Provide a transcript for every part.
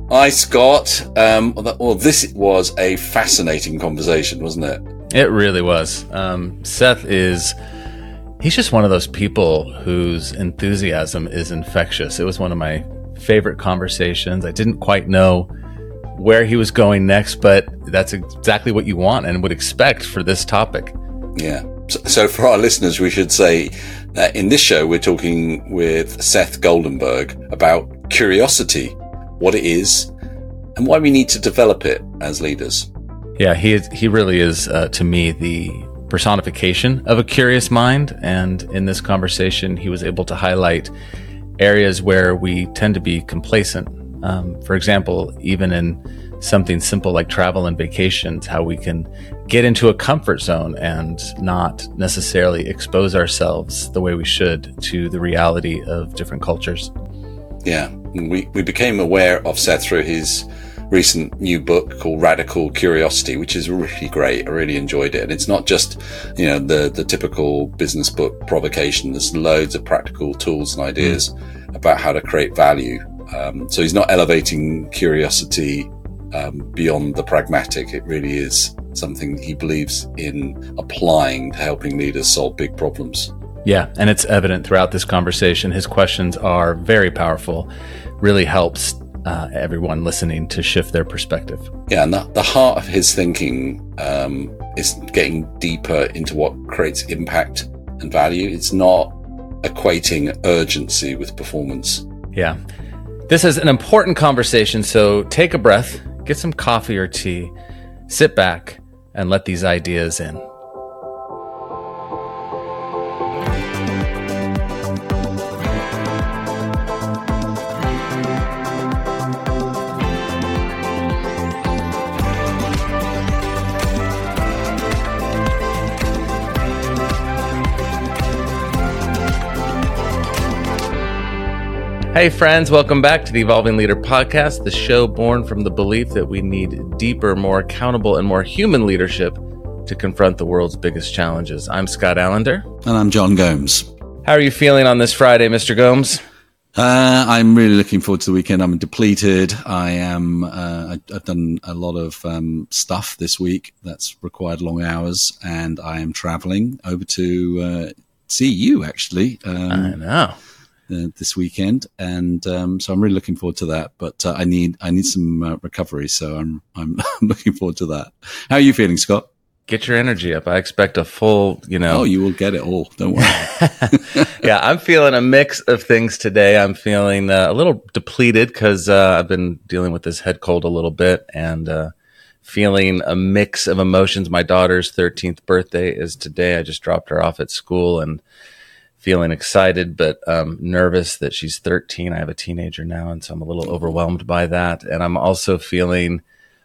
Hi, Scott. Well, this was a fascinating conversation, wasn't it? It really was. Seth he's just one of those people whose enthusiasm is infectious. It was one of my favorite conversations. I didn't quite know where he was going next, but that's exactly what you want and would expect for this topic. Yeah. So for our listeners, we should say that in this show, we're talking with Seth Goldenberg about curiosity, what it is, and why we need to develop it as leaders. Yeah, he really is, to me, the personification of a curious mind. And in this conversation, he was able to highlight areas where we tend to be complacent. For example, even in something simple like travel and vacations, how we can get into a comfort zone and not necessarily expose ourselves the way we should to the reality of different cultures. Yeah, we became aware of Seth through his recent new book called Radical Curiosity, which is really great. I really enjoyed it. And it's not just, the typical business book provocation. There's loads of practical tools and ideas about how to create value. So he's not elevating curiosity beyond the pragmatic. It really is something he believes in applying to helping leaders solve big problems. Yeah, and it's evident throughout this conversation. His questions are very powerful, really helps everyone listening to shift their perspective. Yeah, and the heart of his thinking is getting deeper into what creates impact and value. It's not equating urgency with performance. Yeah. This is an important conversation, so take a breath, get some coffee or tea, sit back, and let these ideas in. Hey friends, welcome back to the Evolving Leader Podcast, the show born from the belief that we need deeper, more accountable, and more human leadership to confront the world's biggest challenges. I'm Scott Allender. And I'm John Gomes. How are you feeling on this Friday, Mr. Gomes? I'm really looking forward to the weekend. I'm depleted. I've done a lot of stuff this week that's required long hours, and I am traveling over to see you, actually. I know. This weekend, and so I'm really looking forward to that. But I need some recovery, so I'm looking forward to that. How are you feeling, Scott? Get your energy up. I expect a full, Oh, you will get it all. Don't worry. Yeah, I'm feeling a mix of things today. I'm feeling a little depleted because I've been dealing with this head cold a little bit, and feeling a mix of emotions. My daughter's 13th birthday is today. I just dropped her off at school, and feeling excited, but nervous that she's 13. I have a teenager now, and so I'm a little overwhelmed by that. And I'm also feeling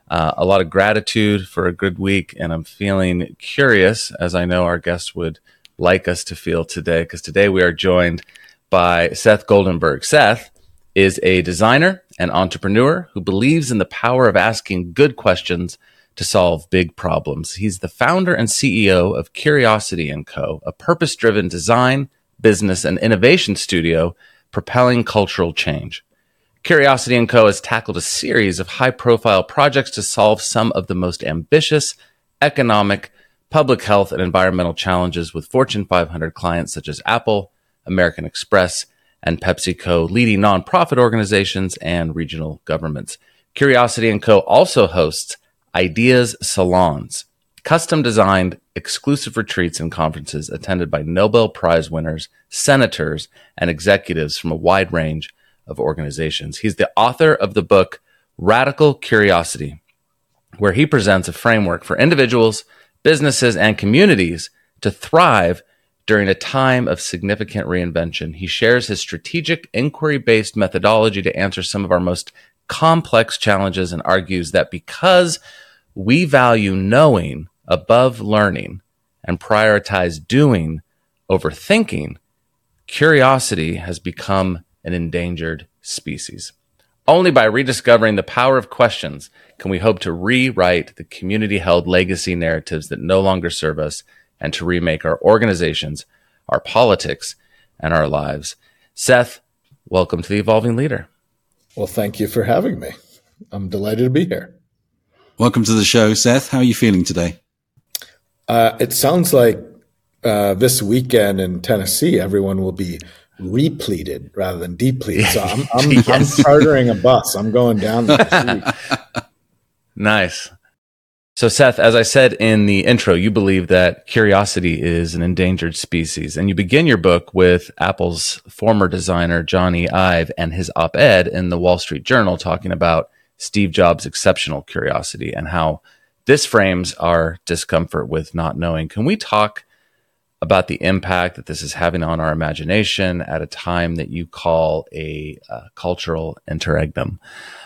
a lot of gratitude for a good week, and I'm feeling curious, as I know our guests would like us to feel today, because today we are joined by Seth Goldenberg. Seth is a designer and entrepreneur who believes in the power of asking good questions to solve big problems. He's the founder and CEO of Curiosity & Co., a purpose-driven design, business, and innovation studio propelling cultural change. Curiosity & Co. has tackled a series of high-profile projects to solve some of the most ambitious economic, public health, and environmental challenges with Fortune 500 clients such as Apple, American Express, and PepsiCo, leading nonprofit organizations and regional governments. Curiosity & Co. also hosts Ideas Salons, custom-designed exclusive retreats and conferences attended by Nobel Prize winners, senators, and executives from a wide range of organizations. He's the author of the book Radical Curiosity, where he presents a framework for individuals, businesses, and communities to thrive during a time of significant reinvention. He shares his strategic, inquiry-based methodology to answer some of our most complex challenges and argues that because we value knowing above learning and prioritize doing over thinking, curiosity has become an endangered species. Only by rediscovering the power of questions can we hope to rewrite the community-held legacy narratives that no longer serve us and to remake our organizations, our politics, and our lives. Seth, welcome to The Evolving Leader. Well, thank you for having me. I'm delighted to be here. Welcome to the show, Seth. How are you feeling today? It sounds like this weekend in Tennessee, everyone will be repleted rather than depleted. So I'm chartering a bus. I'm going down there this week. Nice. So, Seth, as I said in the intro, you believe that curiosity is an endangered species. And you begin your book with Apple's former designer, Jony Ive, and his op-ed in the Wall Street Journal talking about Steve Jobs' exceptional curiosity and how this frames our discomfort with not knowing. Can we talk about the impact that this is having on our imagination at a time that you call a cultural interregnum?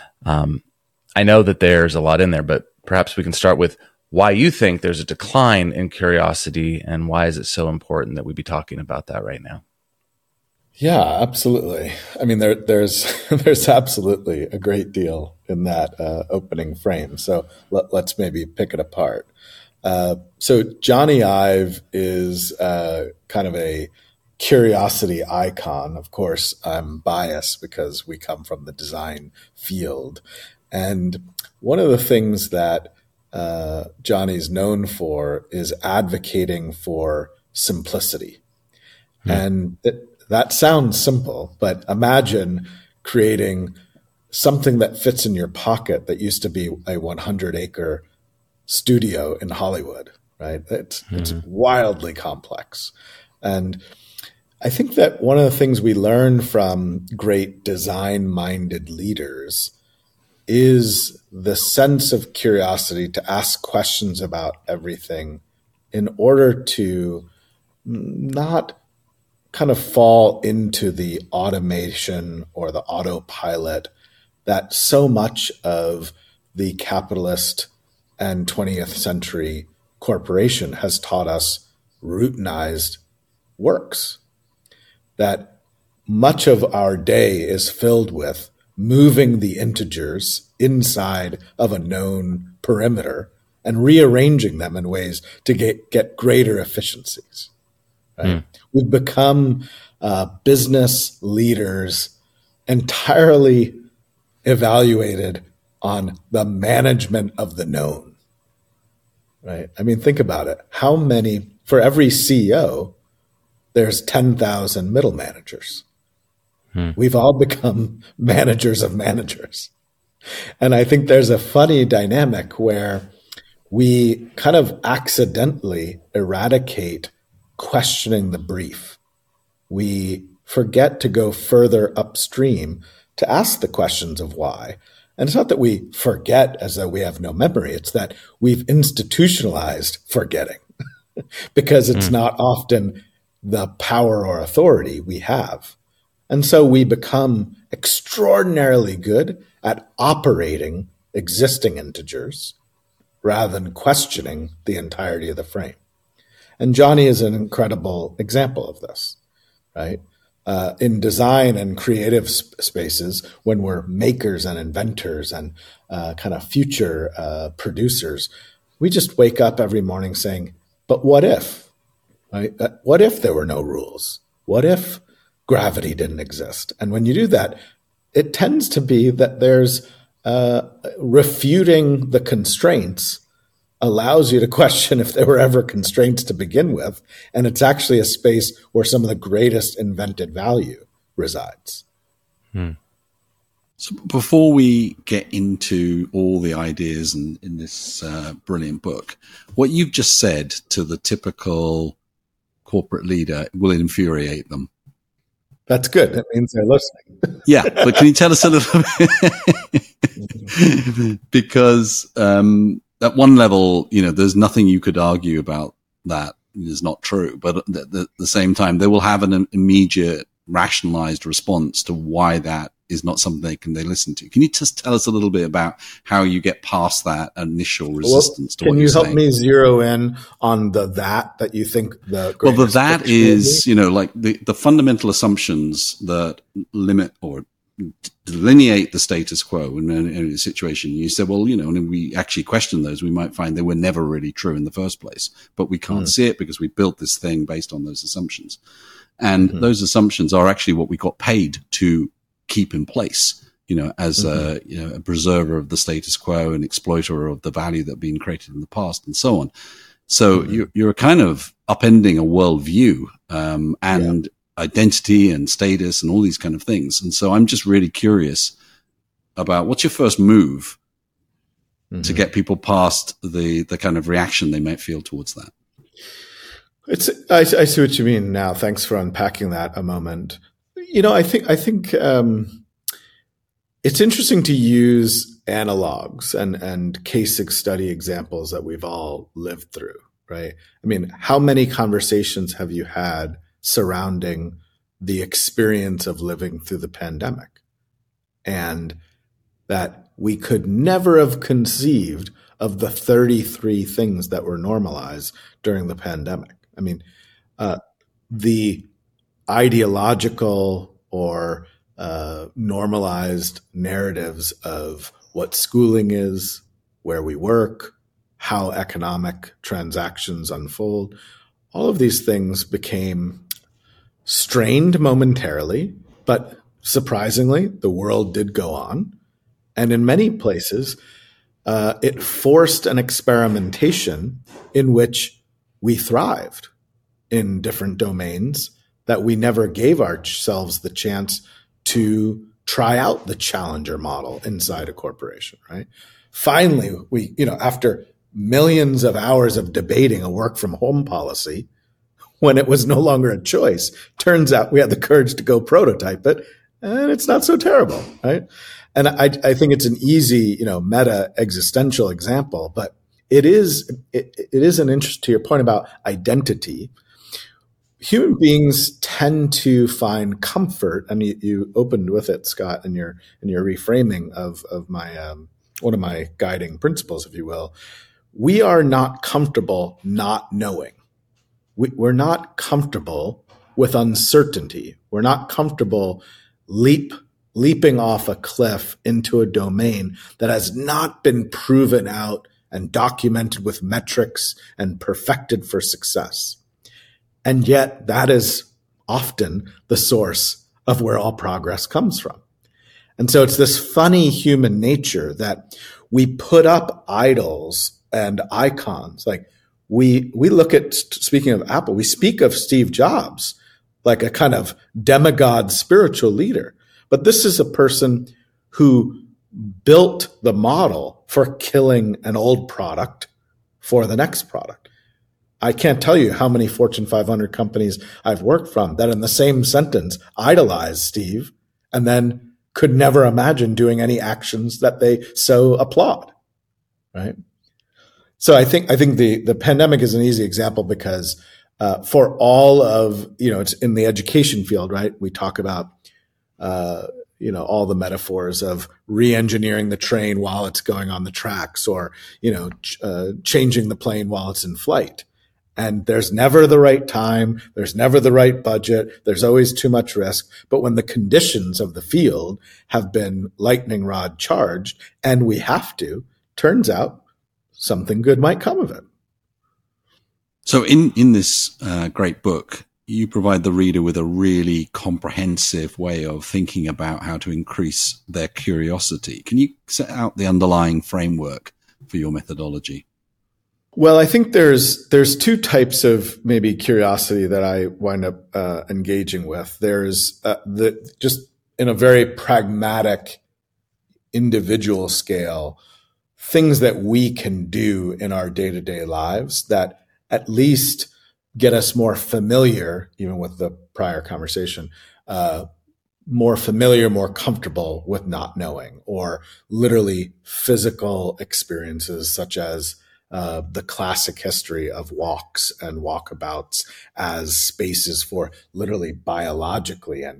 I know that there's a lot in there, but perhaps we can start with why you think there's a decline in curiosity and why is it so important that we be talking about that right now? Yeah, absolutely. I mean, there's absolutely a great deal in that opening frame. So let's maybe pick it apart. So Jony Ive is kind of a curiosity icon. Of course, I'm biased because we come from the design field. And one of the things that Johnny's known for is advocating for simplicity. And that sounds simple, but imagine creating something that fits in your pocket that used to be a 100-acre studio in Hollywood, right? It's wildly complex. And I think that one of the things we learn from great design-minded leaders is the sense of curiosity to ask questions about everything in order to not kind of fall into the automation or the autopilot that so much of the capitalist and 20th century corporation has taught us routinized works. That much of our day is filled with moving the integers inside of a known perimeter and rearranging them in ways to get greater efficiencies. Right? We've become business leaders entirely evaluated on the management of the known. Right? I mean, think about it. How many, for every CEO, there's 10,000 middle managers. We've all become managers of managers. And I think there's a funny dynamic where we kind of accidentally eradicate questioning the brief. We forget to go further upstream to ask the questions of why. And it's not that we forget as though we have no memory. It's that we've institutionalized forgetting because it's not often the power or authority we have. And so we become extraordinarily good at operating existing integers rather than questioning the entirety of the frame. And Jony is an incredible example of this, right? In design and creative spaces, when we're makers and inventors and kind of future producers, we just wake up every morning saying, but what if? Right? What if there were no rules? What if gravity didn't exist? And when you do that, it tends to be that there's refuting the constraints allows you to question if there were ever constraints to begin with. And it's actually a space where some of the greatest invented value resides. So before we get into all the ideas in this brilliant book, what you've just said to the typical corporate leader will infuriate them. That's good. That means they're listening. Yeah, but can you tell us a little bit? Because at one level, there's nothing you could argue about that is not true. But at the same time, they will have an immediate rationalized response to why that is not something they listen to. Can you just tell us a little bit about how you get past that initial resistance to what you're saying? Can you help me zero in on that you think the greatest? Well, that is, like the fundamental assumptions that limit or delineate the status quo in a situation. You said, well, and we actually question those, we might find they were never really true in the first place, but we can't see it because we built this thing based on those assumptions. And those assumptions are actually what we got paid to keep in place. as a preserver of the status quo and exploiter of the value that had been created in the past and so on. So you're kind of upending a worldview, and identity and status and all these kind of things. And so I'm just really curious about what's your first move to get people past the kind of reaction they might feel towards that. I see what you mean now. Thanks for unpacking that a moment. I think it's interesting to use analogs and case study examples that we've all lived through, right? I mean, how many conversations have you had surrounding the experience of living through the pandemic, and that we could never have conceived of the 33 things that were normalized during the pandemic? I mean, the ideological or normalized narratives of what schooling is, where we work, how economic transactions unfold, all of these things became strained momentarily, but surprisingly, the world did go on. And in many places, it forced an experimentation in which we thrived in different domains that we never gave ourselves the chance to try out the challenger model inside a corporation, right? Finally, we, after millions of hours of debating a work from home policy, when it was no longer a choice, turns out we had the courage to go prototype it, and it's not so terrible, right? And I think it's an easy, meta existential example, but it is an interest to your point about identity. Human beings tend to find comfort, and you opened with it, Scott, in your reframing of my one of my guiding principles, if you will. We are not comfortable not knowing. We're not comfortable with uncertainty. We're not comfortable leaping off a cliff into a domain that has not been proven out and documented with metrics and perfected for success. And yet that is often the source of where all progress comes from. And so it's this funny human nature that we put up idols and icons. Like we look at, speaking of Apple, we speak of Steve Jobs like a kind of demigod spiritual leader. But this is a person who built the model for killing an old product for the next product. I can't tell you how many Fortune 500 companies I've worked from that in the same sentence idolize Steve and then could never imagine doing any actions that they so applaud, right? So I think the pandemic is an easy example because for all of, it's in the education field, right? We talk about all the metaphors of re-engineering the train while it's going on the tracks, or changing the plane while it's in flight. And there's never the right time. There's never the right budget. There's always too much risk. But when the conditions of the field have been lightning rod charged, and we have to, turns out something good might come of it. So in this great book, you provide the reader with a really comprehensive way of thinking about how to increase their curiosity. Can you set out the underlying framework for your methodology? Well, I think there's two types of maybe curiosity that I wind up engaging with. There's just in a very pragmatic, individual scale, things that we can do in our day-to-day lives that at least get us more familiar, even with the prior conversation, more familiar, more comfortable with not knowing, or literally physical experiences such as the classic history of walks and walkabouts as spaces for literally biologically and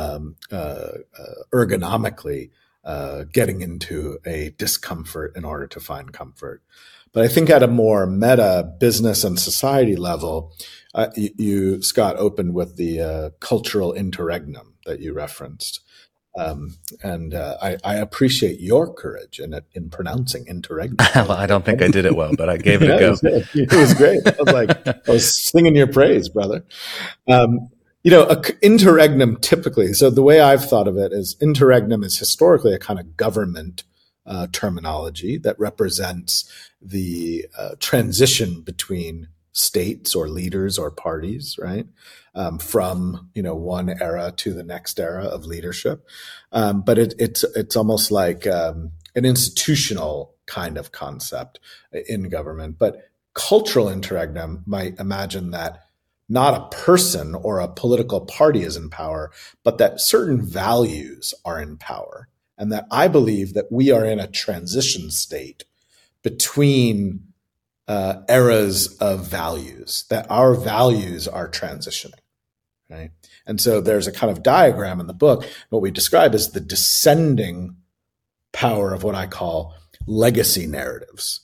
ergonomically getting into a discomfort in order to find comfort. But I think at a more meta business and society level, you, Scott, opened with the cultural interregnum that you referenced. And I appreciate your courage in pronouncing interregnum. Well, I don't think I did it well, but I gave it a go. It was great. I was singing your praise, brother. Interregnum typically, so the way I've thought of it is interregnum is historically a kind of government terminology that represents the transition between states or leaders or parties, right? From one era to the next era of leadership, but it's almost like an institutional kind of concept in government. But cultural interregnum might imagine that not a person or a political party is in power, but that certain values are in power, and that I believe that we are in a transition state between eras of values, that our values are transitioning, right? And so there's a kind of diagram in the book. What we describe as the descending power of what I call legacy narratives.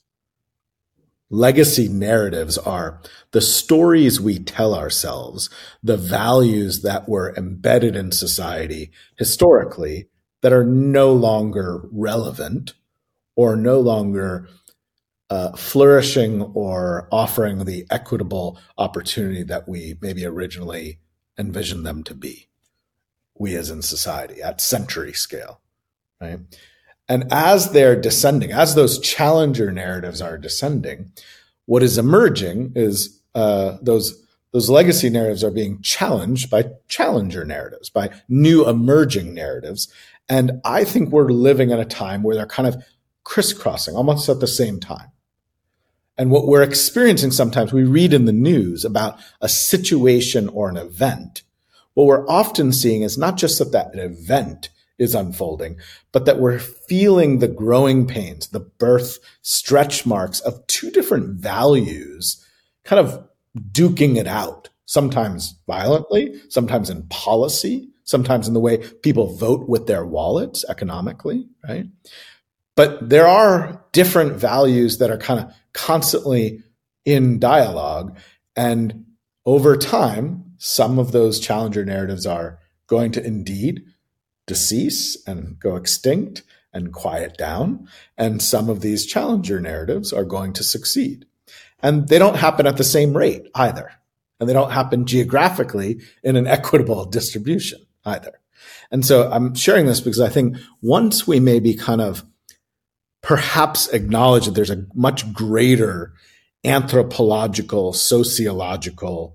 Legacy narratives are the stories we tell ourselves, the values that were embedded in society historically that are no longer relevant or no longer flourishing or offering the equitable opportunity that we maybe originally envisioned them to be, we as in society at century scale, right? And as they're descending, as those challenger narratives are descending, what is emerging is those legacy narratives are being challenged by challenger narratives, by new emerging narratives. And I think we're living in a time where they're kind of crisscrossing almost at the same time. And what we're experiencing sometimes, we read in the news about a situation or an event. What we're often seeing is not just that event is unfolding, but that we're feeling the growing pains, the birth stretch marks of two different values kind of duking it out, sometimes violently, sometimes in policy, sometimes in the way people vote with their wallets economically, right? But there are different values that are kind of constantly in dialogue. And over time, some of those challenger narratives are going to indeed decease and go extinct and quiet down. And some of these challenger narratives are going to succeed. And they don't happen at the same rate either. And they don't happen geographically in an equitable distribution either. And so I'm sharing this because I think once we maybe kind of perhaps acknowledge that there's a much greater anthropological, sociological,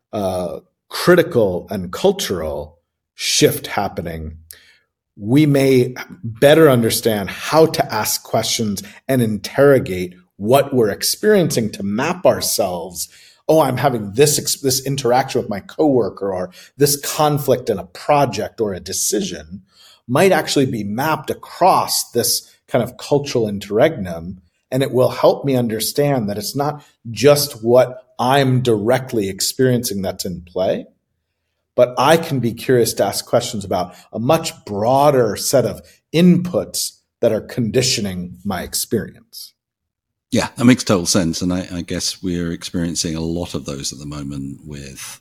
critical, and cultural shift happening, we may better understand how to ask questions and interrogate what we're experiencing to map ourselves. Oh, I'm having this interaction with my coworker, or this conflict in a project or a decision might actually be mapped across this kind of cultural interregnum. And it will help me understand that it's not just what I'm directly experiencing that's in play, but I can be curious to ask questions about a much broader set of inputs that are conditioning my experience. Yeah, that makes total sense. And I guess we're experiencing a lot of those at the moment with,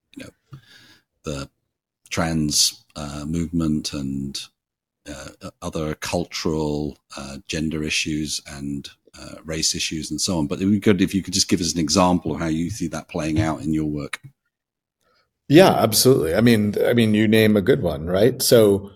the trans movement and other cultural gender issues and race issues and so on. But it would be good if you could just give us an example of how you see that playing out in your work. Yeah, absolutely. I mean, you name a good one, right? So,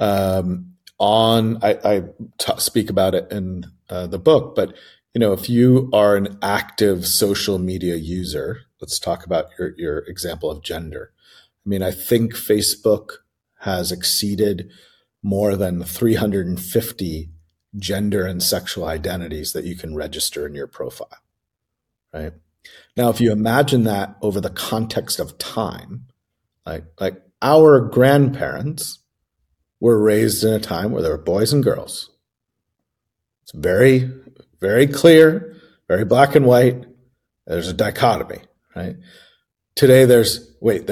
I speak about it in the book, but if you are an active social media user, let's talk about your example of gender. I mean, I think Facebook has exceeded more than 350 gender and sexual identities that you can register in your profile, right? Now, if you imagine that over the context of time, like our grandparents were raised in a time where there were boys and girls. It's very, very clear, very black and white. There's a dichotomy, right? Today there's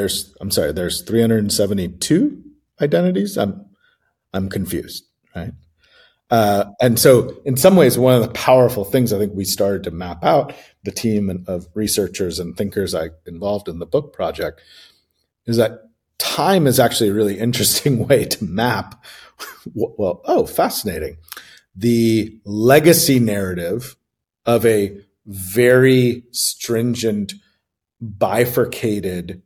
372 identities. I'm confused, right? And so in some ways, one of the powerful things I think we started to map out, the team of researchers and thinkers I involved in the book project, is that time is actually a really interesting way to map, fascinating, the legacy narrative of a very stringent, bifurcated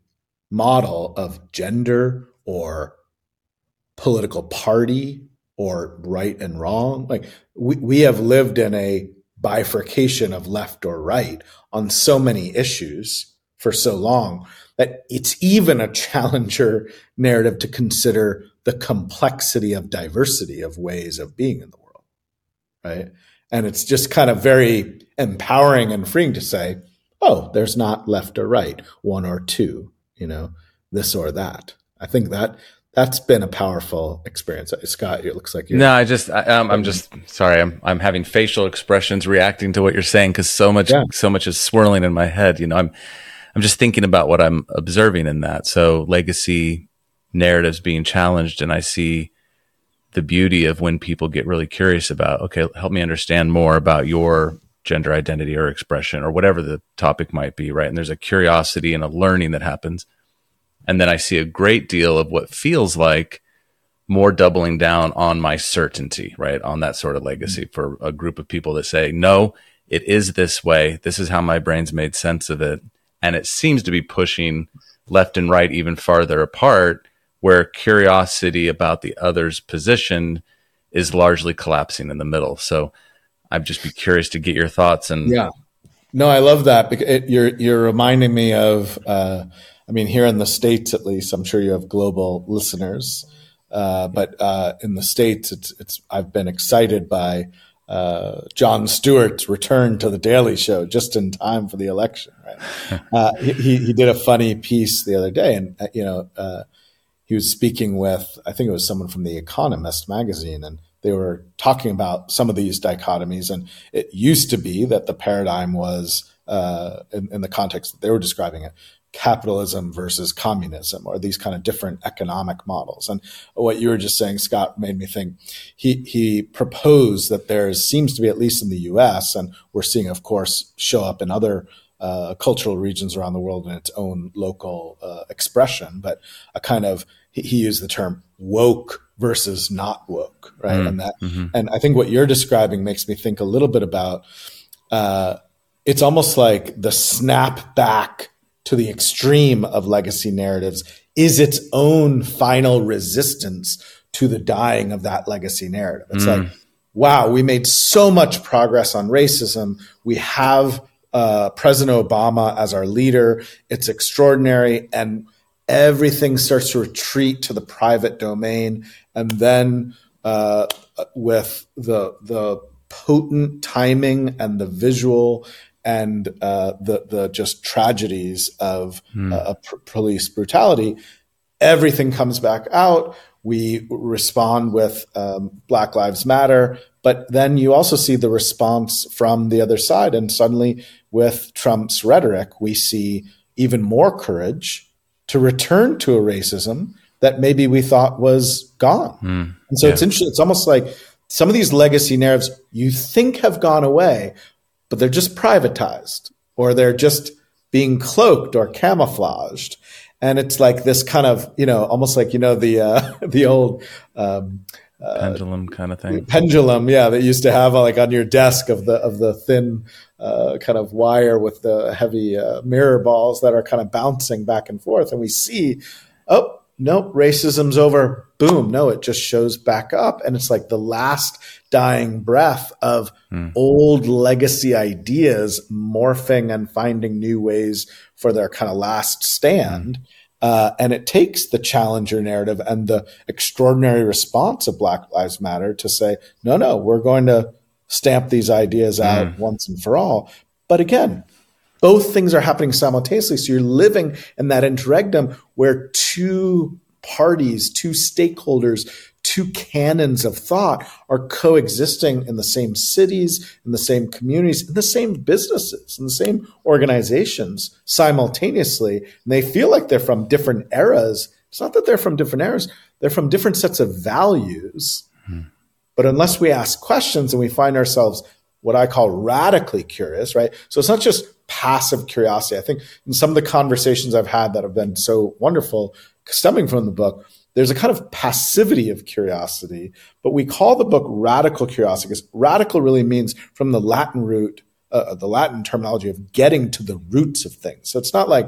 model of gender or political party or right and wrong. Like we have lived in a bifurcation of left or right on so many issues for so long that it's even a challenger narrative to consider the complexity of diversity of ways of being in the world, right? And it's just kind of very empowering and freeing to say, oh, there's not left or right, one or two, this or that. I think that's been a powerful experience. Scott, it looks like you're. No, I'm just sorry. I'm having facial expressions reacting to what you're saying because so much is swirling in my head. I'm just thinking about what I'm observing in that. So legacy narratives being challenged, and I see the beauty of when people get really curious about, okay, help me understand more about your gender identity or expression or whatever the topic might be, right? And there's a curiosity and a learning that happens. And then I see a great deal of what feels like more doubling down on my certainty, right? On that sort of legacy for a group of people that say, no, it is this way. This is how my brain's made sense of it. And it seems to be pushing left and right even farther apart, where curiosity about the other's position is largely collapsing in the middle. So I'd just be curious to get your thoughts. And yeah, no, I love that. Because you're reminding me of, here in the States, at least, I'm sure you have global listeners, but in the States, I've been excited by Jon Stewart's return to the Daily Show just in time for the election. Right? He did a funny piece the other day, and he was speaking with, I think it was someone from The Economist magazine, and they were talking about some of these dichotomies. And it used to be that the paradigm was, in the context that they were describing it, capitalism versus communism, or these kind of different economic models. And what you were just saying, Scott, made me think he proposed that there seems to be, at least in the US, and we're seeing, of course, show up in other cultural regions around the world in its own local expression, but a kind of, he used the term woke versus not woke, right? And I think what you're describing makes me think a little bit about, it's almost like the snap back to the extreme of legacy narratives is its own final resistance to the dying of that legacy narrative. It's like, wow, we made so much progress on racism. We have President Obama as our leader. It's extraordinary. And everything starts to retreat to the private domain. And then with the potent timing and the visual and the just tragedies of police brutality, everything comes back out. We respond with Black Lives Matter, but then you also see the response from the other side. And suddenly with Trump's rhetoric, we see even more courage to return to a racism that maybe we thought was gone. And so it's interesting. It's almost like some of these legacy narratives you think have gone away, but they're just privatized, or they're just being cloaked or camouflaged. And it's like this kind of, almost like, the old pendulum kind of thing. Pendulum, yeah, that used to have like on your desk of the thin kind of wire with the heavy mirror balls that are kind of bouncing back and forth. And we see, oh, nope, racism's over. Boom. No, it just shows back up. And it's like the last dying breath of old legacy ideas morphing and finding new ways for their kind of last stand. And it takes the challenger narrative and the extraordinary response of Black Lives Matter to say, no, we're going to stamp these ideas out once and for all. But again, both things are happening simultaneously. So you're living in that interregnum where two parties, two stakeholders, two canons of thought are coexisting in the same cities, in the same communities, in the same businesses, in the same organizations simultaneously. And they feel like they're from different eras. It's not that they're from different eras. They're from different sets of values. But unless we ask questions and we find ourselves what I call radically curious, right? So it's not just passive curiosity. I think in some of the conversations I've had that have been so wonderful, stemming from the book, there's a kind of passivity of curiosity, but we call the book radical curiosity because radical really means from the Latin root, the Latin terminology of getting to the roots of things. So it's not like,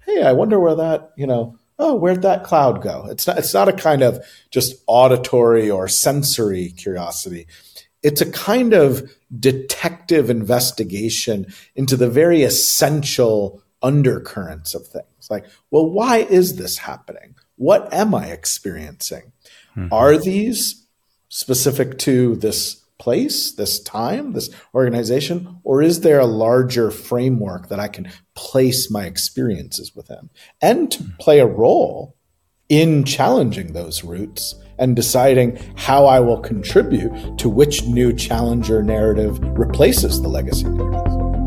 hey, I wonder where that, oh, where'd that cloud go? It's not a kind of just auditory or sensory curiosity. It's a kind of detective investigation into the very essential undercurrents of things. Like, well, why is this happening? What am I experiencing? Mm-hmm. Are these specific to this place, this time, this organization, or is there a larger framework that I can place my experiences within? And to play a role in challenging those roots and deciding how I will contribute to which new challenger narrative replaces the legacy narrative.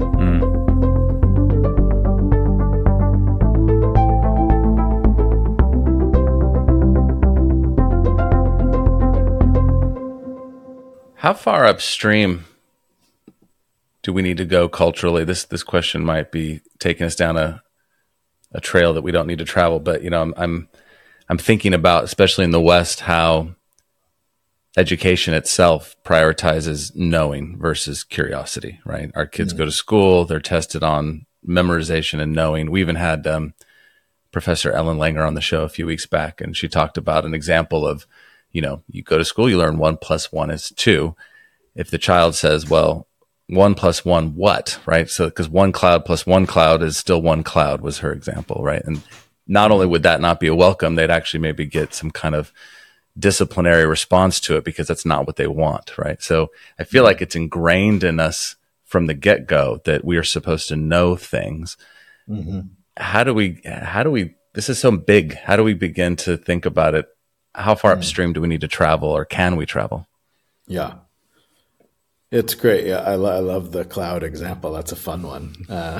How far upstream do we need to go culturally? This question might be taking us down a trail that we don't need to travel, but I'm thinking about, especially in the West, how education itself prioritizes knowing versus curiosity, right? Our kids go to school, they're tested on memorization and knowing. We even had Professor Ellen Langer on the show a few weeks back, and she talked about an example of, you go to school, you learn 1 + 1 is 2. If the child says, well, 1 + 1, what, right? So, because 1 cloud + 1 cloud is still 1 cloud was her example, right? And not only would that not be a welcome, they'd actually maybe get some kind of disciplinary response to it because that's not what they want, right? So I feel like it's ingrained in us from the get-go that we are supposed to know things. Mm-hmm. How do we, this is so big. How do we begin to think about it? How far upstream do we need to travel, or can we travel? Yeah. It's great. Yeah, I love the cloud example. That's a fun one.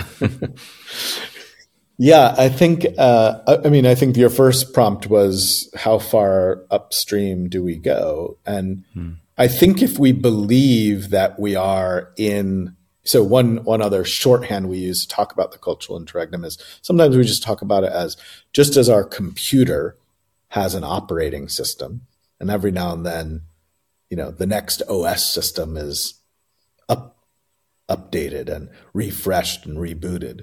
Yeah, I think, I think your first prompt was how far upstream do we go? And I think if we believe that we are so one other shorthand we use to talk about the cultural interregnum is sometimes we just talk about it as just as our computer has an operating system, and every now and then, the next OS system is updated and refreshed and rebooted.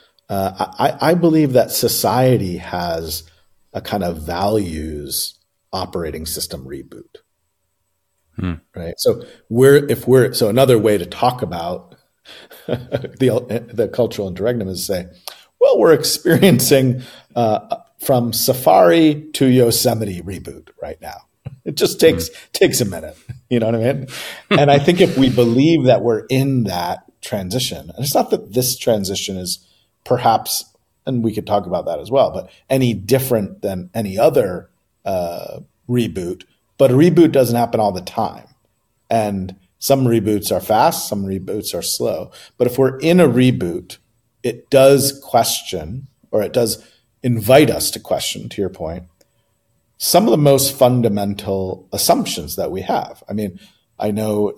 I believe that society has a kind of values operating system reboot, right? So so another way to talk about the cultural interregnum is to say, well, we're experiencing from Safari to Yosemite reboot right now. It just takes a minute. You know what I mean? And I think if we believe that we're in that transition, and it's not that this transition is perhaps, and we could talk about that as well, but any different than any other reboot, but a reboot doesn't happen all the time. And some reboots are fast, some reboots are slow. But if we're in a reboot, it does question, or it does invite us to question, to your point, some of the most fundamental assumptions that we have. I mean, I know,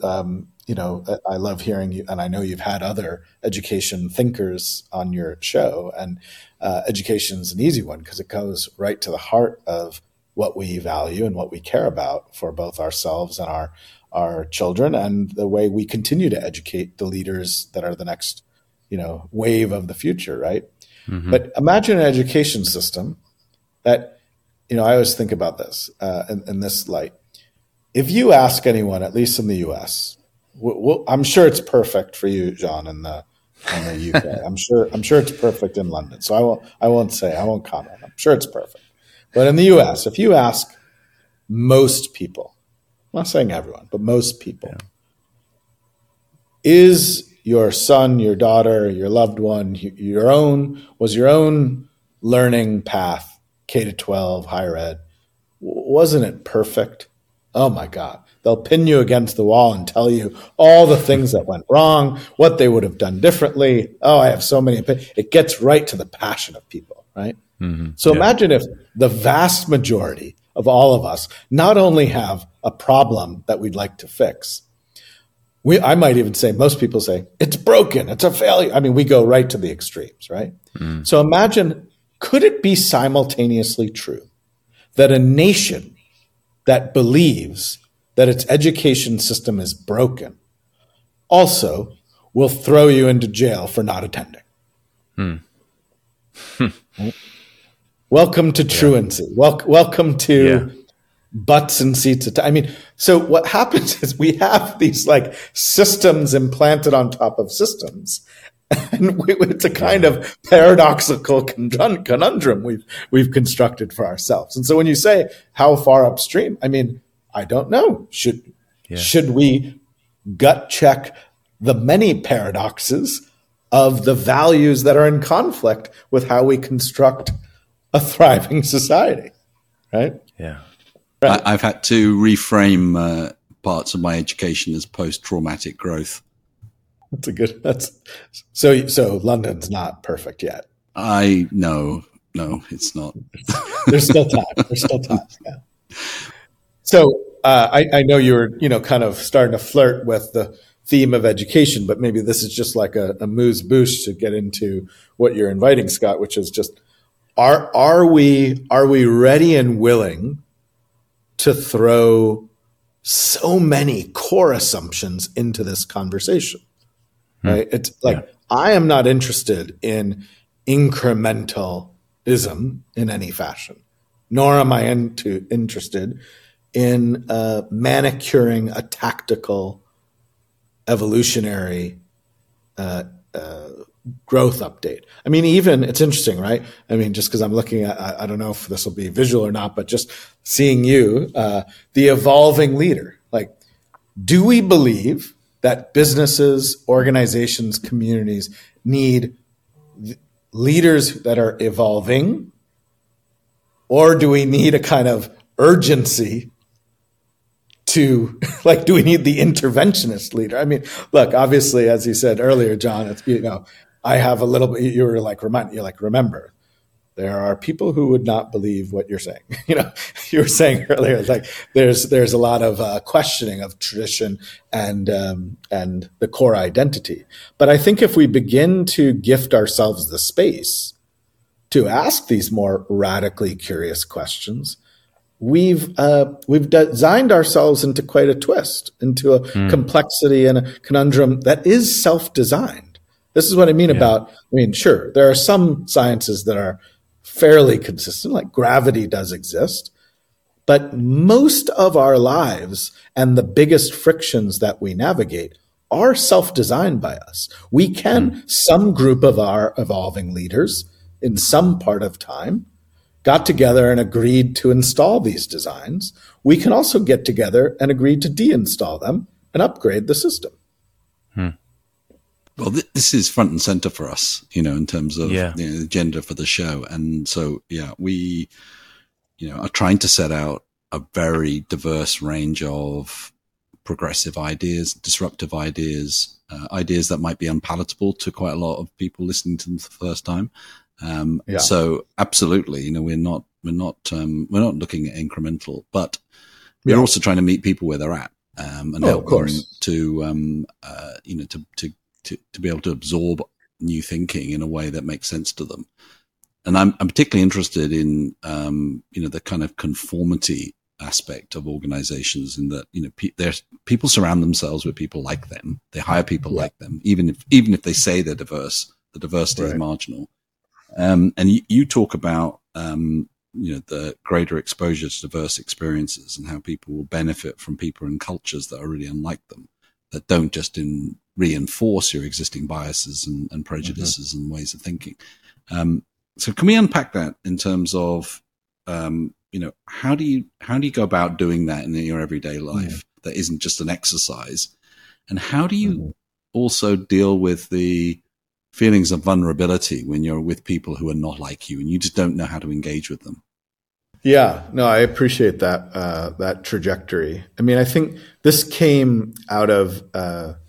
I love hearing you, and I know you've had other education thinkers on your show, and education is an easy one because it goes right to the heart of what we value and what we care about for both ourselves and our children, and the way we continue to educate the leaders that are the next, wave of the future, right? Mm-hmm. But imagine an education system that, I always think about this in this light. If you ask anyone, at least in the U.S., I'm sure it's perfect for you, John, in the UK. I'm sure it's perfect in London. So I won't comment. I'm sure it's perfect. But in the US, if you ask most people, I'm not saying everyone, but most people, is your son, your daughter, your loved one, was your own learning path, K-12, higher ed, wasn't it perfect? Oh my God. They'll pin you against the wall and tell you all the things that went wrong, what they would have done differently. Oh, I have so many. It gets right to the passion of people, right? Mm-hmm. So imagine if the vast majority of all of us not only have a problem that we'd like to fix, I might even say, most people say, it's broken, it's a failure. I mean, we go right to the extremes, right? Mm. So imagine, could it be simultaneously true that a nation that believes that its education system is broken also will throw you into jail for not attending? Welcome to truancy. Welcome to butts and seats. I mean, so what happens is we have these like systems implanted on top of systems. And it's a kind of paradoxical conundrum we've constructed for ourselves. And so when you say how far upstream, I mean, I don't know. Should we gut check the many paradoxes of the values that are in conflict with how we construct a thriving society, right? Yeah. Right. I've had to reframe parts of my education as post-traumatic growth. So London's not perfect yet. No, it's not. There's still time. Yeah. So I know you were, kind of starting to flirt with the theme of education, but maybe this is just like a amuse bouche to get into what you're inviting, Scott, which is just, are we ready and willing to throw so many core assumptions into this conversation? Right? It's like, I am not interested in incrementalism in any fashion, nor am I interested in manicuring a tactical evolutionary growth update. I mean, even it's interesting, right? I mean, just because I'm looking at, I don't know if this will be visual or not, but just seeing you, the evolving leader. Like, do we believe that businesses, organizations, communities need leaders that are evolving? Or do we need a kind of urgency to, like, do we need the interventionist leader? I mean, look, obviously, as you said earlier, John, it's, I have a little bit, you're like, remember, there are people who would not believe what you're saying. You were saying earlier, like there's a lot of questioning of tradition and the core identity. But I think if we begin to gift ourselves the space to ask these more radically curious questions, we've designed ourselves into quite a twist, into a complexity and a conundrum that is self-designed. This is what I mean about, sure, there are some sciences that are fairly consistent, like gravity does exist, but most of our lives and the biggest frictions that we navigate are self-designed by us. We can, some group of our evolving leaders in some part of time got together and agreed to install these designs. We can also get together and agree to deinstall them and upgrade the system. Well, this is front and center for us, in terms of the agenda for the show. And so, we, are trying to set out a very diverse range of progressive ideas, disruptive ideas, ideas that might be unpalatable to quite a lot of people listening to them for the first time. So absolutely, we're not looking at incremental, but we're also trying to meet people where they're at, and help them to be able to absorb new thinking in a way that makes sense to them. And I'm particularly interested in, the kind of conformity aspect of organizations, in that, people surround themselves with people like them. They hire people like them, even if they say they're diverse, the diversity is marginal. And you talk about, the greater exposure to diverse experiences and how people will benefit from people and cultures that are really unlike them, that don't just reinforce your existing biases and prejudices and ways of thinking. So can we unpack that in terms of, how do you go about doing that in your everyday life that isn't just an exercise? And how do you also deal with the feelings of vulnerability when you're with people who are not like you and you just don't know how to engage with them? Yeah, no, I appreciate that, that trajectory. I mean, I think this came out of, a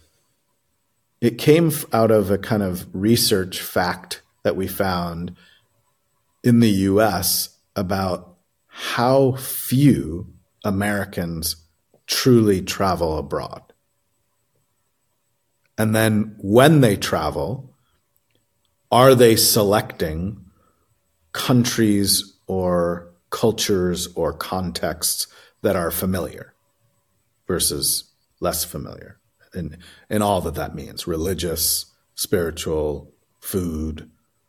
kind of research fact that we found in the US about how few Americans truly travel abroad. And then when they travel, are they selecting countries or cultures or contexts that are familiar versus less familiar, and all that means: religious, spiritual, food,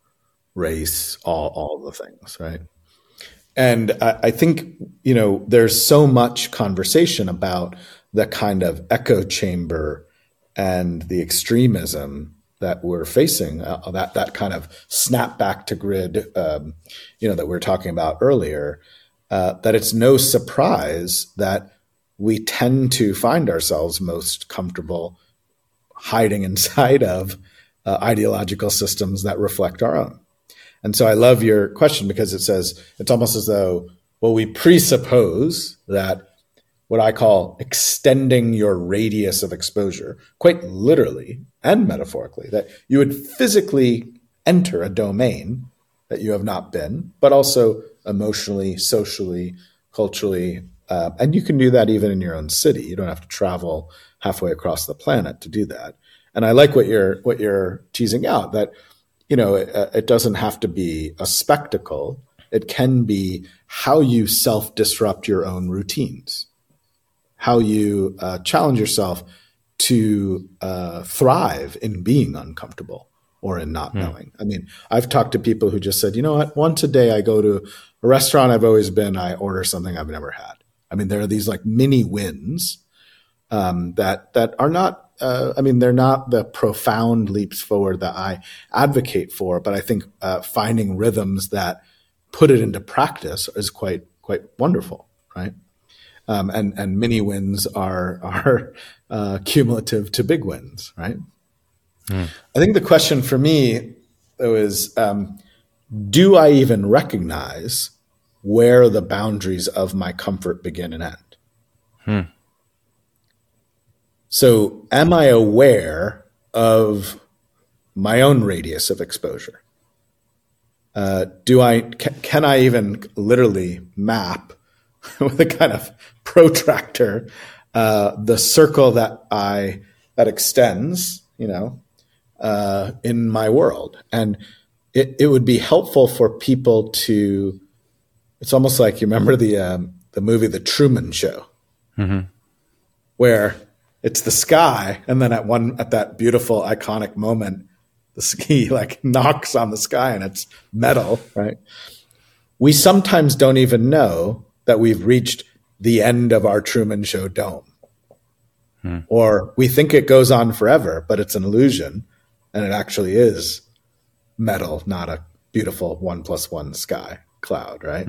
race, all the things, right? And I think, there's so much conversation about the kind of echo chamber and the extremism that we're facing, that kind of snap back to grid, that we were talking about earlier, that it's no surprise that we tend to find ourselves most comfortable hiding inside of ideological systems that reflect our own. And so I love your question because it says, it's almost as though, well, we presuppose that what I call extending your radius of exposure, quite literally and metaphorically, that you would physically enter a domain that you have not been, but also emotionally, socially, culturally, and you can do that even in your own city. You don't have to travel halfway across the planet to do that. And I like what you're teasing out, that it doesn't have to be a spectacle. It can be how you self-disrupt your own routines, how you challenge yourself to thrive in being uncomfortable or in not knowing. I mean, I've talked to people who just said, you know what, once a day I go to a restaurant I've always been, I order something I've never had. I mean, there are these like mini wins that are not, they're not the profound leaps forward that I advocate for, but I think finding rhythms that put it into practice is quite wonderful, right? And mini wins are cumulative to big wins, right? I think the question for me, though, is do I even recognize where the boundaries of my comfort begin and end? So am I aware of my own radius of exposure? Can I even literally map with a kind of protractor the circle that extends, in my world? And it would be helpful for people to. It's almost like, you remember the movie The Truman Show, where it's the sky, and then at that beautiful iconic moment, the ski like knocks on the sky and it's metal, right? We sometimes don't even know that we've reached the end of our Truman Show dome. Or we think it goes on forever, but it's an illusion, and it actually is metal, not a beautiful 1+1 sky cloud, right?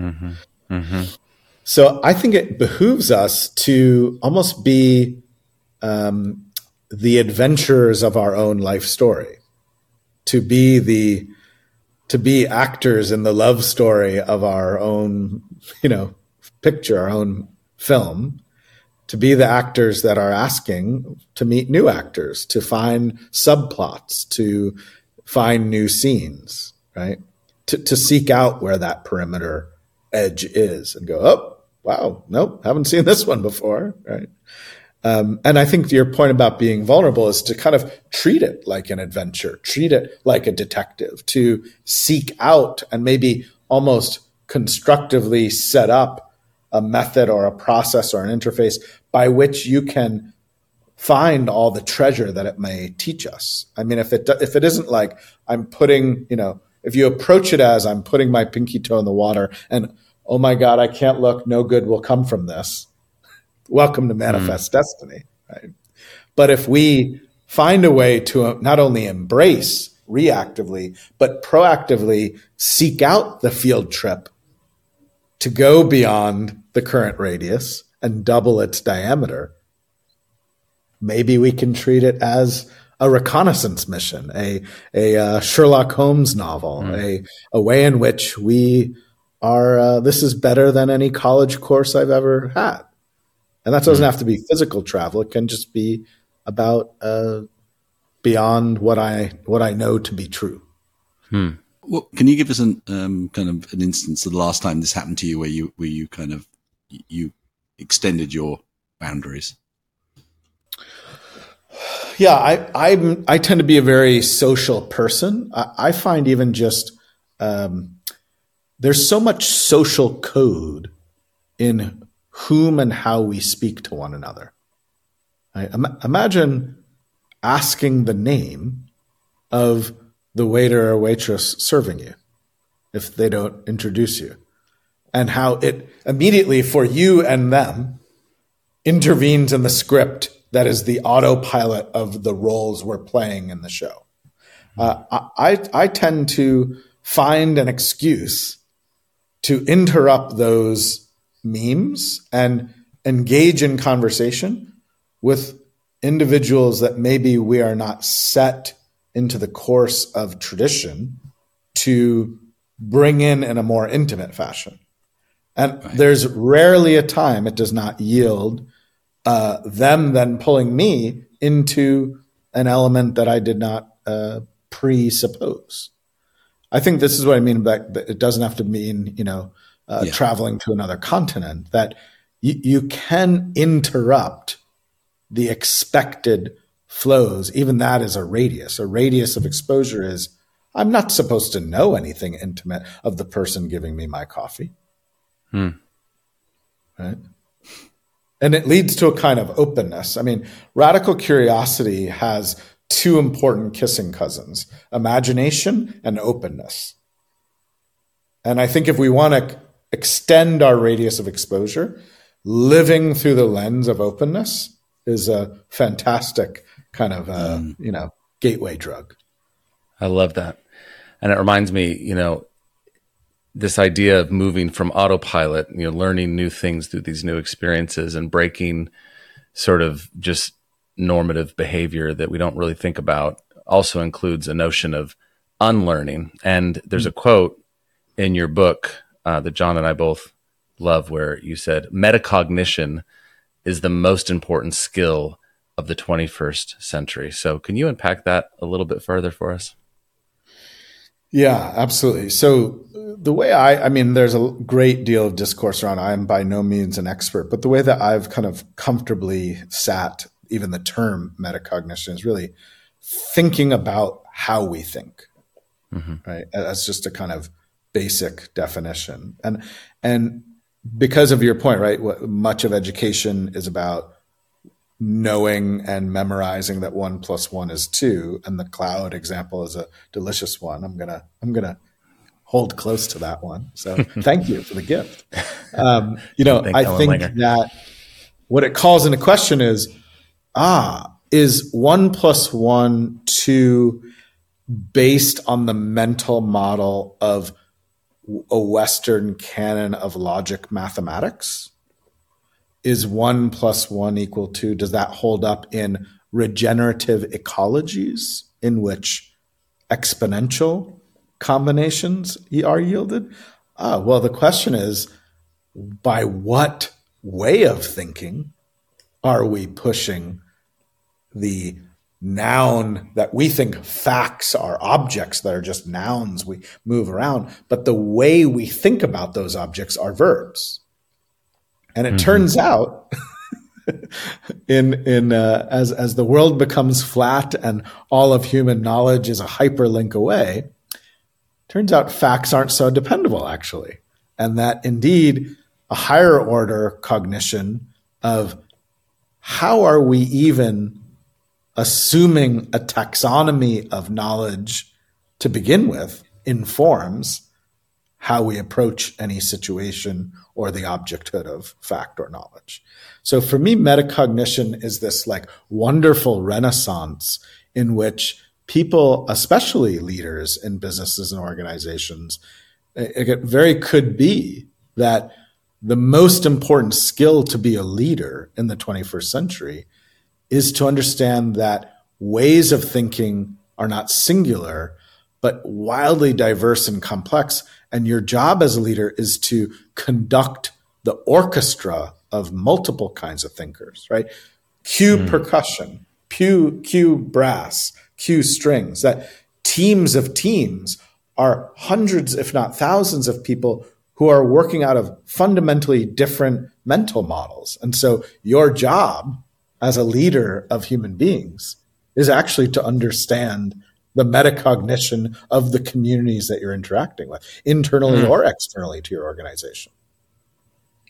So I think it behooves us to almost be the adventurers of our own life story, to be actors in the love story of our own, picture, our own film, to be the actors that are asking to meet new actors, to find subplots, to find new scenes, right? To seek out where that perimeter edge is and go, oh, wow, nope, haven't seen this one before, right? And I think your point about being vulnerable is to kind of treat it like an adventure, treat it like a detective, to seek out and maybe almost constructively set up a method or a process or an interface by which you can find all the treasure that it may teach us. I mean, if it isn't like I'm putting, if you approach it as I'm putting my pinky toe in the water and, oh my God, I can't look, no good will come from this. Welcome to Manifest Destiny, right? But if we find a way to not only embrace reactively, but proactively seek out the field trip to go beyond the current radius and double its diameter, maybe we can treat it as a reconnaissance mission, a Sherlock Holmes novel, a way in which we are, this is better than any college course I've ever had. And that doesn't have to be physical travel. It can just be about beyond what I know to be true. Well, can you give us an kind of an instance of the last time this happened to you, where you kind of you extended your boundaries? Yeah, I tend to be a very social person. I find even just there's so much social code in whom and how we speak to one another. Right? Imagine asking the name of the waiter or waitress serving you. if they don't introduce you, and how it immediately for you and them intervenes in the script that is the autopilot of the roles we're playing in the show. I tend to find an excuse to interrupt those memes and engage in conversation with individuals that maybe we are not set into the course of tradition to bring in a more intimate fashion. And there's rarely a time it does not yield them then pulling me into an element that I did not presuppose. I think this is what I mean by that it doesn't have to mean, traveling to another continent, that you can interrupt the expected flows. Even that is a radius. A radius of exposure is, I'm not supposed to know anything intimate of the person giving me my coffee. Right? And it leads to a kind of openness. I mean, radical curiosity has two important kissing cousins: imagination and openness. And I think if we want to extend our radius of exposure, living through the lens of openness is a fantastic kind of, gateway drug. I love that. And it reminds me, this idea of moving from autopilot, learning new things through these new experiences and breaking sort of just normative behavior that we don't really think about also includes a notion of unlearning. And there's a quote in your book that John and I both love where you said, metacognition is the most important skill of the 21st century. So can you unpack that a little bit further for us? Yeah, absolutely. So the way there's a great deal of discourse around, I'm by no means an expert, but the way that I've kind of comfortably sat even the term metacognition is really thinking about how we think, right? As just a kind of basic definition. And because of your point, right, much of education is about knowing and memorizing that 1 + 1 is 2, and the cloud example is a delicious one. I'm gonna hold close to that one. So thank you for the gift. I think that what it calls into question is 1 + 1 2 based on the mental model of a Western canon of logic mathematics? Is 1 + 1 = 2? Does that hold up in regenerative ecologies in which exponential combinations are yielded? Well, the question is, by what way of thinking are we pushing the noun that we think facts are objects that are just nouns we move around, but the way we think about those objects are verbs? And it turns out, as the world becomes flat and all of human knowledge is a hyperlink away, turns out facts aren't so dependable, actually, and that indeed a higher order cognition of how are we even assuming a taxonomy of knowledge to begin with informs how we approach any situation or the objecthood of fact or knowledge. So for me, metacognition is this like wonderful renaissance in which people, especially leaders in businesses and organizations, it very could be that the most important skill to be a leader in the 21st century is to understand that ways of thinking are not singular, but wildly diverse and complex. And your job as a leader is to conduct the orchestra of multiple kinds of thinkers, right? Cue percussion, cue brass, cue strings, that teams of teams are hundreds, if not thousands of people who are working out of fundamentally different mental models. And so your job as a leader of human beings is actually to understand the metacognition of the communities that you're interacting with, internally or externally to your organization.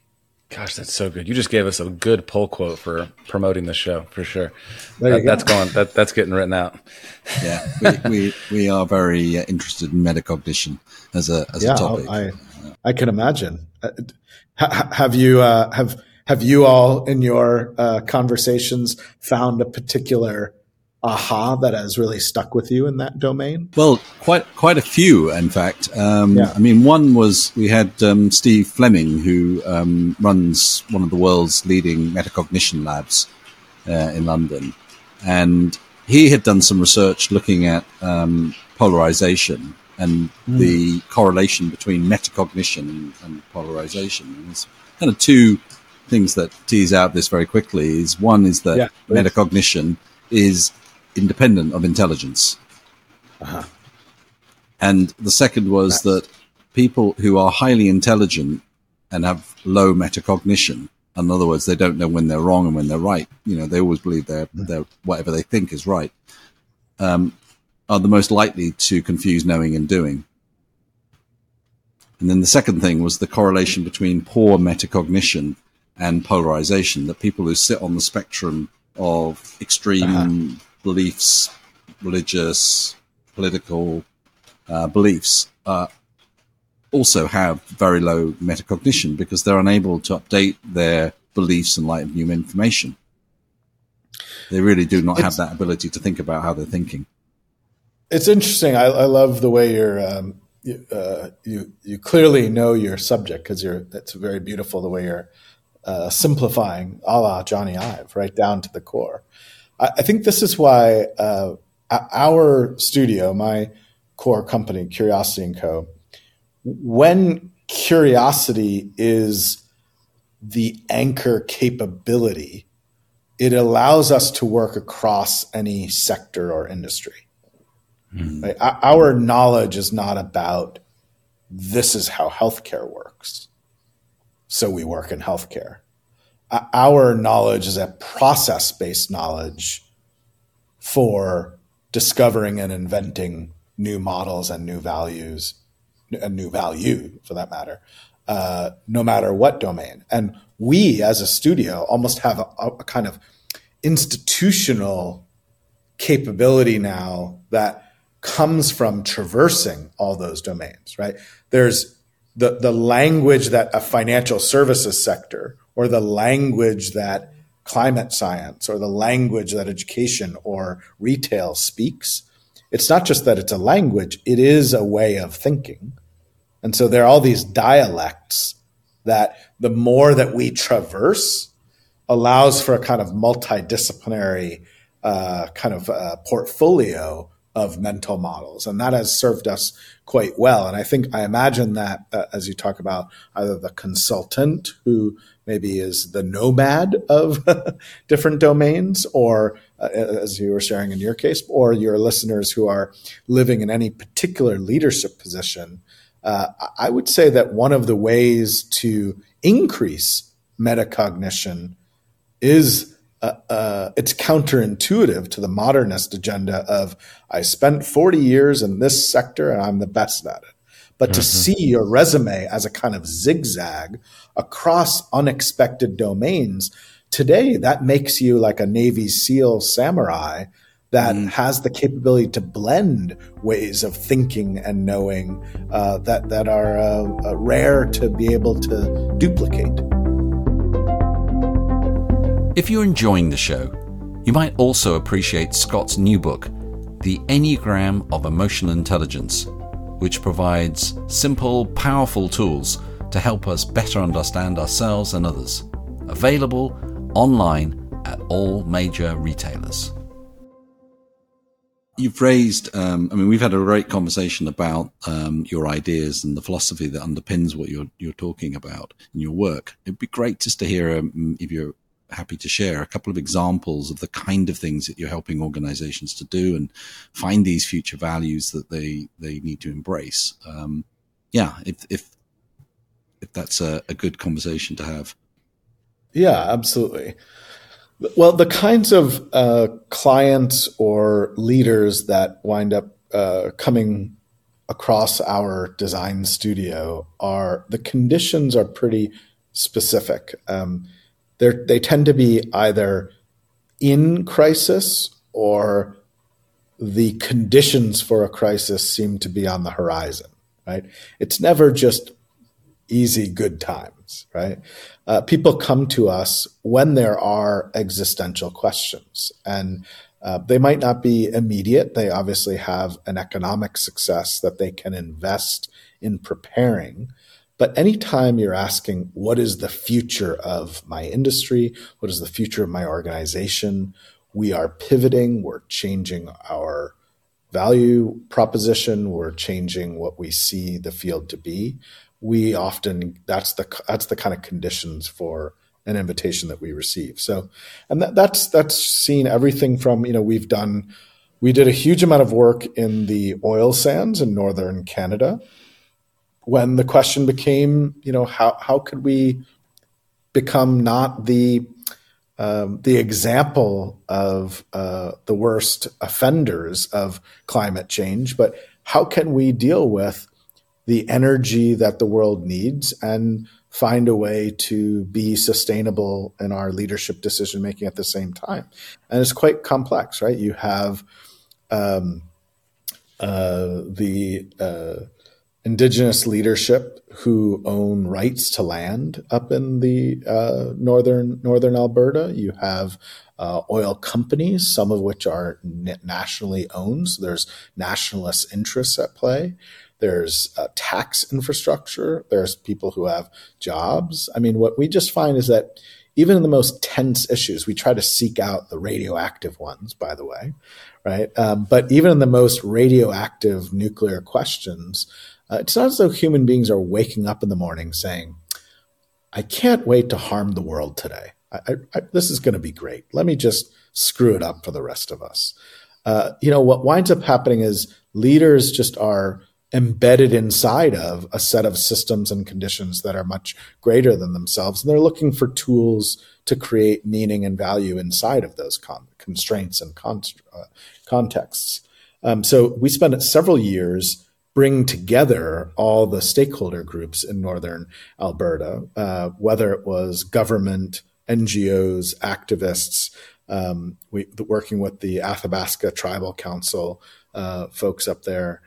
Gosh, that's so good. You just gave us a good pull quote for promoting the show, for sure. That's getting written out. Yeah, we are very interested in metacognition as a topic. I can imagine. Have you all in your conversations found a particular aha that has really stuck with you in that domain? Well, quite a few, in fact. I mean, one was we had Steve Fleming, who runs one of the world's leading metacognition labs in London, and he had done some research looking at polarization and the correlation between metacognition and polarization. And there's kind of two things that tease out this very quickly. One is that metacognition is independent of intelligence. Uh-huh. And the second was that people who are highly intelligent and have low metacognition, in other words, they don't know when they're wrong and when they're right, they always believe they're whatever they think is right, are the most likely to confuse knowing and doing. And then the second thing was the correlation between poor metacognition and polarization, that people who sit on the spectrum of extreme beliefs, religious, political beliefs, also have very low metacognition because they're unable to update their beliefs in light of new information. They really do not have that ability to think about how they're thinking. It's interesting. I love the way you clearly know your subject, because it's very beautiful the way you're simplifying, a la Johnny Ive, right down to the core. I think this is why our studio, my core company, Curiosity & Co., when curiosity is the anchor capability, it allows us to work across any sector or industry. Mm-hmm. Right? Our knowledge is not about this is how healthcare works, so we work in healthcare. Our knowledge is a process-based knowledge for discovering and inventing new models and new values, and new value for that matter, no matter what domain. And we as a studio almost have a kind of institutional capability now that comes from traversing all those domains, right? There's the language that a financial services sector, or the language that climate science, or the language that education or retail speaks. It's not just that it's a language, it is a way of thinking. And so there are all these dialects that the more that we traverse allows for a kind of multidisciplinary portfolio of mental models. And that has served us quite well. And I imagine that as you talk about either the consultant who maybe is the nomad of different domains, or as you were sharing in your case, or your listeners who are living in any particular leadership position, I would say that one of the ways to increase metacognition is it's counterintuitive to the modernist agenda of I spent 40 years in this sector and I'm the best at it. But to see your resume as a kind of zigzag across unexpected domains, today that makes you like a Navy SEAL samurai that has the capability to blend ways of thinking and knowing that are rare to be able to duplicate. If you're enjoying the show, you might also appreciate Scott's new book, The Enneagram of Emotional Intelligence, which provides simple, powerful tools to help us better understand ourselves and others. Available online at all major retailers. You've raised, we've had a great conversation about your ideas and the philosophy that underpins what you're talking about in your work. It'd be great just to hear, if you're happy to share, a couple of examples of the kind of things that you're helping organizations to do and find these future values that they need to embrace. If that's a good conversation to have. Yeah, absolutely. Well, the kinds of clients or leaders that wind up coming across our design studio the conditions are pretty specific. They tend to be either in crisis or the conditions for a crisis seem to be on the horizon, right? It's never just easy, good times, right? People come to us when there are existential questions, and they might not be immediate. They obviously have an economic success that they can invest in preparing. But anytime you're asking, what is the future of my industry? What is the future of my organization? We are pivoting. We're changing our value proposition. We're changing what we see the field to be. We often, that's the kind of conditions for an invitation that we receive. So, and that's seen everything from, we did a huge amount of work in the oil sands in northern Canada, when the question became, how could we become not the example of the worst offenders of climate change, but how can we deal with the energy that the world needs and find a way to be sustainable in our leadership decision making at the same time? And it's quite complex, right? You have the indigenous leadership who own rights to land up in the northern Alberta. You have oil companies, some of which are nationally owned. So there's nationalist interests at play. There's tax infrastructure. There's people who have jobs. I mean, what we just find is that even in the most tense issues, we try to seek out the radioactive ones, by the way, right? But even in the most radioactive nuclear questions, it's not as though human beings are waking up in the morning saying, I can't wait to harm the world today. This is going to be great. Let me just screw it up for the rest of us. What winds up happening is leaders just are embedded inside of a set of systems and conditions that are much greater than themselves. And they're looking for tools to create meaning and value inside of those constraints and contexts. So we spent several years bring together all the stakeholder groups in northern Alberta, whether it was government, NGOs, activists, working with the Athabasca Tribal Council folks up there.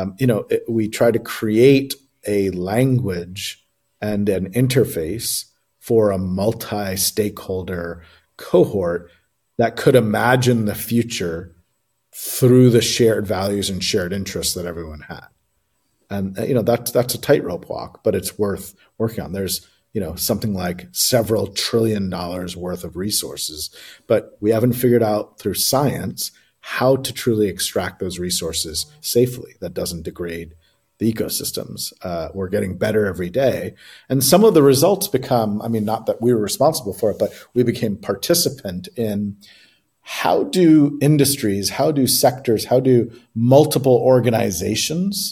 We try to create a language and an interface for a multi-stakeholder cohort that could imagine the future through the shared values and shared interests that everyone had. And, that's a tightrope walk, but it's worth working on. There's, something like several $1 trillion worth of resources, but we haven't figured out through science how to truly extract those resources safely that doesn't degrade the ecosystems. We're getting better every day. And some of the results become, not that we were responsible for it, but we became participant in how do industries, how do sectors, how do multiple organizations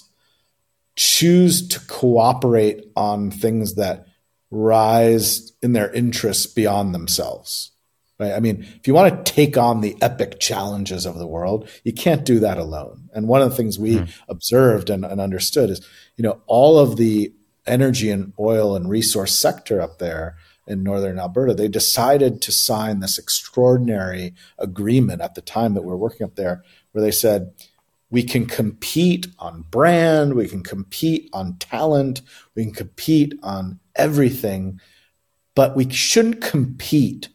choose to cooperate on things that rise in their interests beyond themselves, right? If you want to take on the epic challenges of the world, you can't do that alone. And one of the things we observed and understood is, all of the energy and oil and resource sector up there in northern Alberta, they decided to sign this extraordinary agreement at the time that we're working up there, where they said, we can compete on brand, we can compete on talent, we can compete on everything, but we shouldn't compete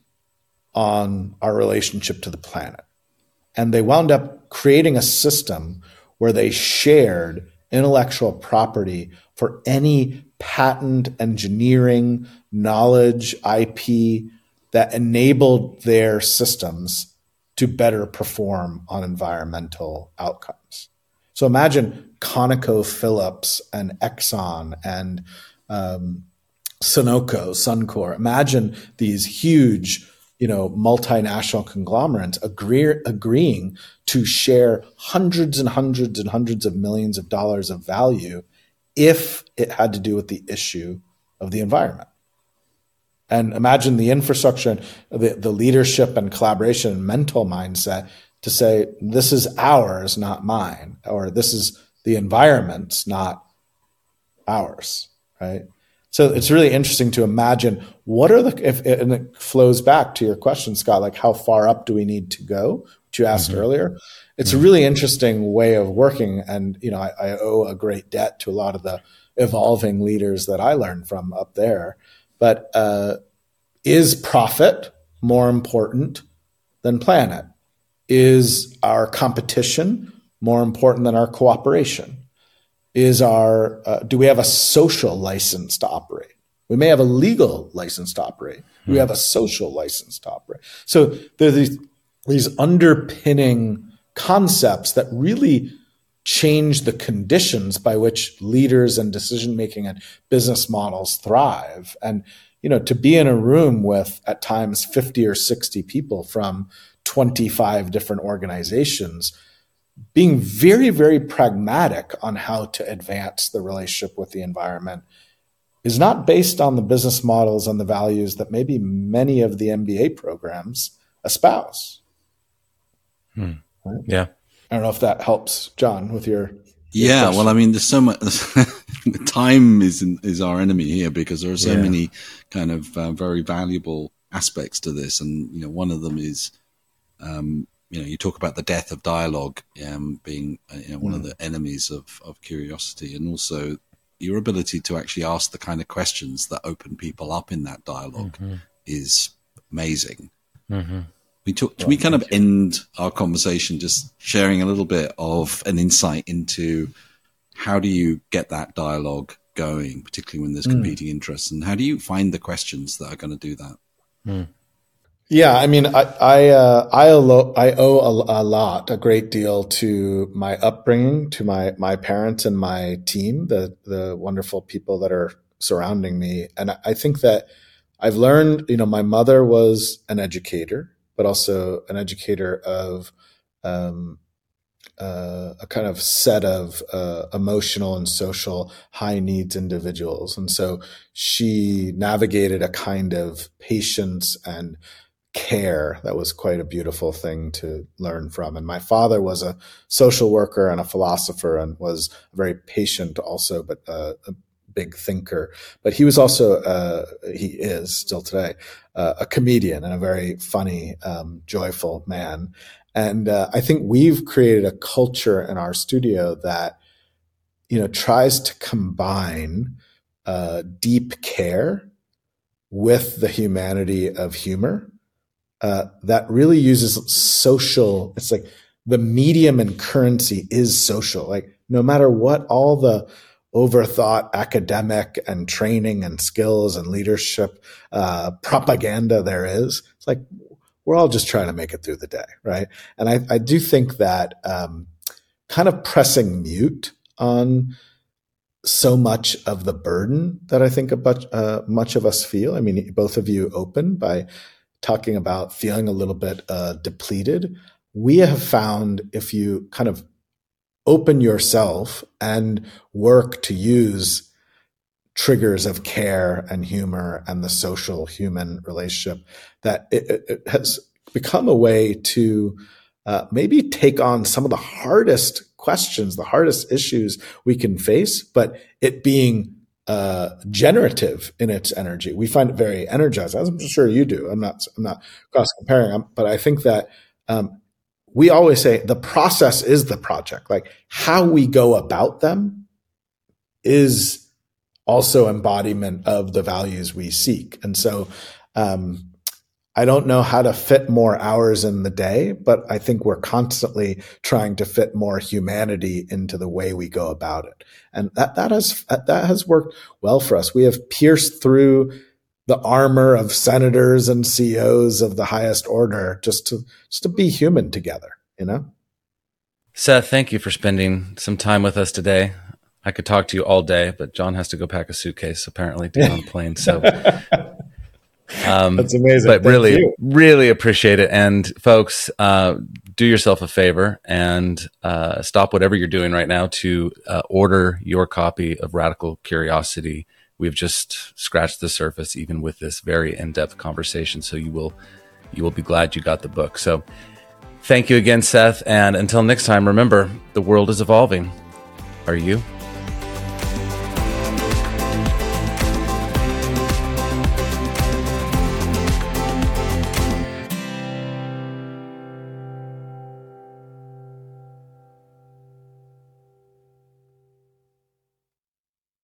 on our relationship to the planet. And they wound up creating a system where they shared intellectual property for any patent, engineering, knowledge, IP that enabled their systems to better perform on environmental outcomes. So imagine ConocoPhillips and Exxon and Suncor. Imagine these huge, multinational conglomerates agreeing to share hundreds and hundreds and hundreds of millions of dollars of value if it had to do with the issue of the environment. And imagine the infrastructure, the leadership and collaboration and mental mindset to say, this is ours, not mine, or this is the environment's, not ours, right? So it's really interesting to imagine what are and it flows back to your question, Scott, like how far up do we need to go, which you asked earlier. It's a really interesting way of working. And, I owe a great debt to a lot of the evolving leaders that I learned from up there. But is profit more important than planet? Is our competition more important than our cooperation? Do we have a social license to operate? We may have a legal license to operate. We have a social license to operate. So there's these underpinning concepts that really change the conditions by which leaders and decision-making and business models thrive. And, to be in a room with at times 50 or 60 people from 25 different organizations, being very, very pragmatic on how to advance the relationship with the environment is not based on the business models and the values that maybe many of the MBA programs espouse. Right? Yeah. I don't know if that helps, John, with your yeah, question. well, I mean, there's so much. Time is our enemy here because there are so many kind of very valuable aspects to this, and one of them is, you talk about the death of dialogue being one of the enemies of curiosity, and also your ability to actually ask the kind of questions that open people up in that dialogue is amazing. We kind of end our conversation just sharing a little bit of an insight into how do you get that dialogue going, particularly when there's competing interests, and how do you find the questions that are going to do that? Yeah, I mean, I owe a great deal to my upbringing, to my parents and my team, the wonderful people that are surrounding me, and I think that I've learned. My mother was an educator, but also an educator of a kind of set of emotional and social high needs individuals. And so she navigated a kind of patience and care that was quite a beautiful thing to learn from. And my father was a social worker and a philosopher and was very patient also, but a big thinker. But he was also, he is still today, a comedian and a very funny, joyful man. And I think we've created a culture in our studio that, tries to combine deep care with the humanity of humor. That really uses social. It's like the medium and currency is social. Like no matter what all the overthought academic and training and skills and leadership propaganda there is, it's like we're all just trying to make it through the day, right? And I do think that kind of pressing mute on so much of the burden that I think much of us feel. I mean, both of you opened by talking about feeling a little bit depleted. We have found if you kind of open yourself and work to use triggers of care and humor and the social human relationship, that it has become a way to maybe take on some of the hardest questions, the hardest issues we can face, but it being generative in its energy. We find it very energizing, as I'm sure you do. I'm not cross comparing, but I think that we always say the process is the project. Like how we go about them is also embodiment of the values we seek. And so I don't know how to fit more hours in the day, but I think we're constantly trying to fit more humanity into the way we go about it. And that has worked well for us. We have pierced through the armor of senators and CEOs of the highest order just to be human together, Seth, thank you for spending some time with us today. I could talk to you all day, but John has to go pack a suitcase apparently to get on a plane. So that's amazing. But really appreciate it. And folks, do yourself a favor and stop whatever you're doing right now to order your copy of Radical Curiosity. We've just scratched the surface, even with this very in-depth conversation. So you will be glad you got the book. So thank you again, Seth. And until next time, remember, the world is evolving. Are you?